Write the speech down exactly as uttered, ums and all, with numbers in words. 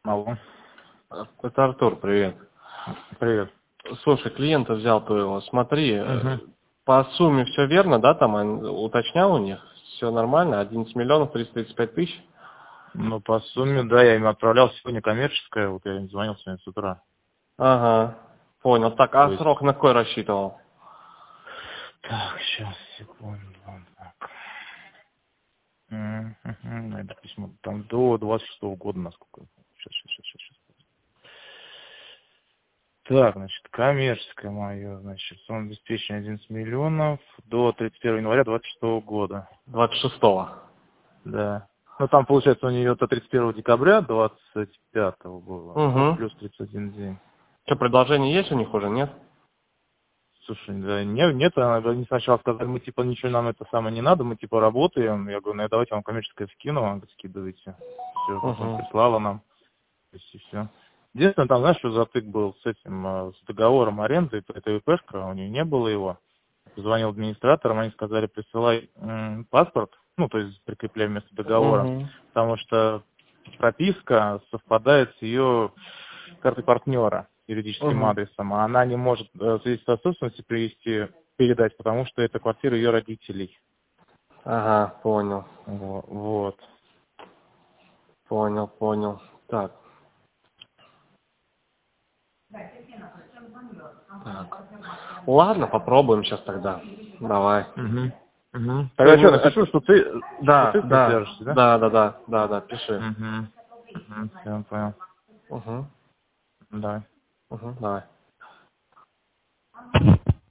Алло. Это Артур, привет. Привет. Слушай, клиента взял твоего, смотри, Угу. по сумме все верно, да, там он уточнял у них? Все нормально, одиннадцать миллионов триста тридцать пять тысяч? Ну, по сумме, да, я им отправлял сегодня коммерческое, вот я им звонил сегодня с утра. Ага, понял. Так, То а есть... срок на какой рассчитывал? Так, сейчас, секунду. Так. Угу. Это письмо там до двадцать шестого года, насколько я помню. Сейчас, сейчас, сейчас, сейчас. Так, значит, коммерческое мое, значит, сон обеспечения одиннадцать миллионов до тридцать первого января двадцать шестого года. двадцать шестого. Да. Ну, там, получается, у нее до тридцать первого декабря двадцать пятого было. Ну, вот Угу. плюс тридцать один день. Что, предложение есть у них уже, нет? Слушай, да, не, нет, они сначала сказали, мы типа ничего нам это самое не надо, мы типа работаем. Я говорю, ну давайте вам коммерческое скину, он говорит, скидывайте. Все, потом Угу. прислала нам, то есть и все. Единственное, там, знаешь, что затык был с этим, э, с договором аренды, это ИПшка, у нее не было его. Позвонил администраторам, они сказали, присылай м, паспорт, ну, то есть прикрепляй вместо договора, Угу. потому что прописка совпадает с ее картой партнера юридическим Угу. адресом, а она не может э, свидетельство о собственности привести, передать, потому что это квартира ее родителей. Ага, понял. Во- Вот. Понял, понял. Так. Так. Ладно, попробуем сейчас тогда. Давай. Угу. Угу. Ты Тогда что, м- напишу, это- что ты, что Да, ты с ней да, свяжешься, да? да, да, да, да, да, пиши. Угу. Угу. Все, понял. Угу. Давай. Угу. Давай.